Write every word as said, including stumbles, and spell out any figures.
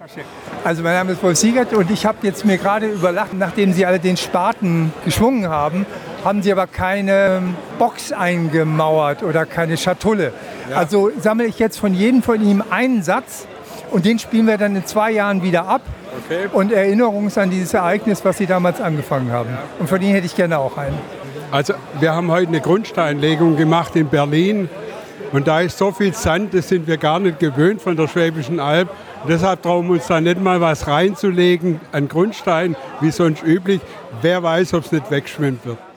Also mein Name ist Wolf Siegert und ich habe jetzt mir gerade überlegt, nachdem Sie alle den Spaten geschwungen haben, haben Sie aber keine Box eingemauert oder keine Schatulle. Ja. Also sammle ich jetzt von jedem von Ihnen einen Satz und den spielen wir dann in zwei Jahren wieder ab. Okay. Und Erinnerung an dieses Ereignis, was Sie damals angefangen haben. Ja. Und von Ihnen hätte ich gerne auch einen. Also wir haben heute eine Grundsteinlegung gemacht in Berlin. Und da ist so viel Sand, das sind wir gar nicht gewöhnt von der Schwäbischen Alb. Und deshalb trauen wir uns da nicht mal was reinzulegen an Grundstein, wie sonst üblich. Wer weiß, ob es nicht wegschwimmt wird.